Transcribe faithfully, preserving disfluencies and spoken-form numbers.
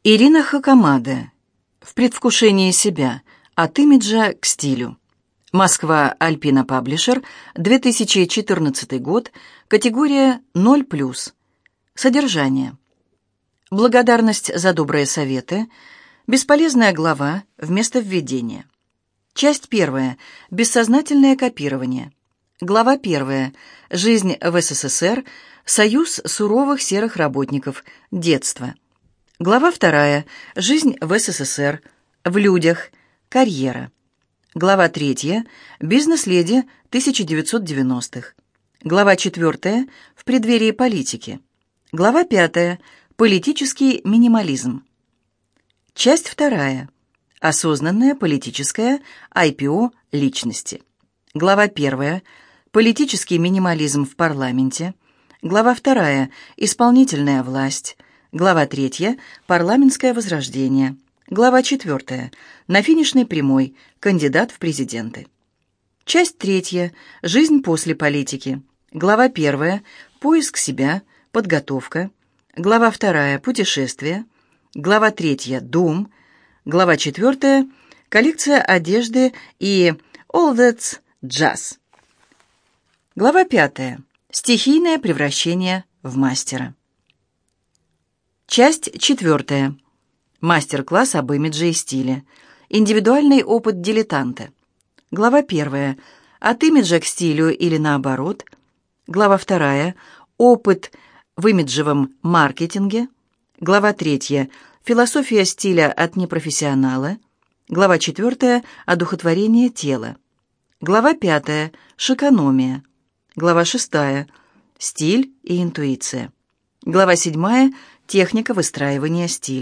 Ирина Хакамада. В предвкушении себя. От имиджа к стилю. Москва. Альпина Паблишер. две тысячи четырнадцатый год. Категория ноль плюс. Содержание. Благодарность за добрые советы. Бесполезная глава вместо введения. Часть первая. Бессознательное копирование. Глава первая. Жизнь в СССР. Союз суровых серых работников. Детство. Глава вторая. Жизнь в СССР. В людях. Карьера. Глава третья. Бизнес-леди тысяча девятьсот девяностых. Глава четвертая. В преддверии политики. Глава пятая. Политический минимализм. Часть вторая. Осознанная политическая ай пи о личности. Глава первая. Политический минимализм в парламенте. Глава вторая. Исполнительная власть. Глава третья. Парламентское возрождение. Глава четвертая. На финишной прямой. Кандидат в президенты. Часть третья. Жизнь после политики. Глава первая. Поиск себя. Подготовка. Глава вторая. Путешествие. Глава третья. Дом. Глава четвертая. Коллекция одежды и All That's Jazz. Глава пятая. Стихийное превращение в мастера. Часть четвертая. Мастер-класс об имидже и стиле. Индивидуальный опыт дилетанта. Глава первая. От имиджа к стилю или наоборот. Глава вторая. Опыт в имиджевом маркетинге. Глава третья. Философия стиля от непрофессионала. Глава четвертая. Одухотворение тела. Глава пятая. Шикономия. Глава шестая. Стиль и интуиция. Глава седьмая. Техника выстраивания стиля.